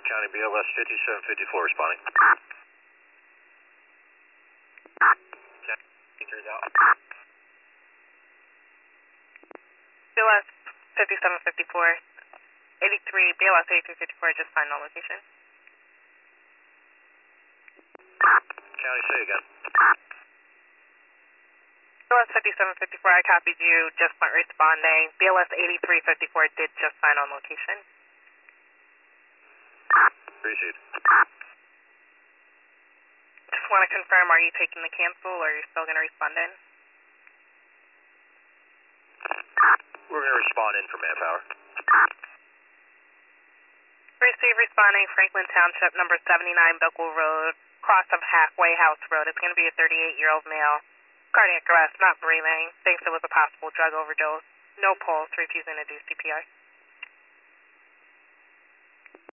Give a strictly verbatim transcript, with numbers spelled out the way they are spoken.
County B L S fifty-seven fifty-four responding. County out. B L S fifty-seven fifty-four, eighty-three, B L S eighty-three fifty-four, just find on location. County, say again. B L S fifty-seven fifty-four, I copied you, just went responding. B L S eighty-three fifty-four did just find on location. Appreciate it. Just want to confirm, are you taking the cancel or are you still going to respond in? We're going to respond in for manpower. Receive responding Franklin Township, number seventy-nine Bickel Road, cross of Halfway House Road. It's going to be a thirty-eight-year-old male. Cardiac arrest, not breathing. Thinks it was a possible drug overdose. No pulse, refusing to do C P R.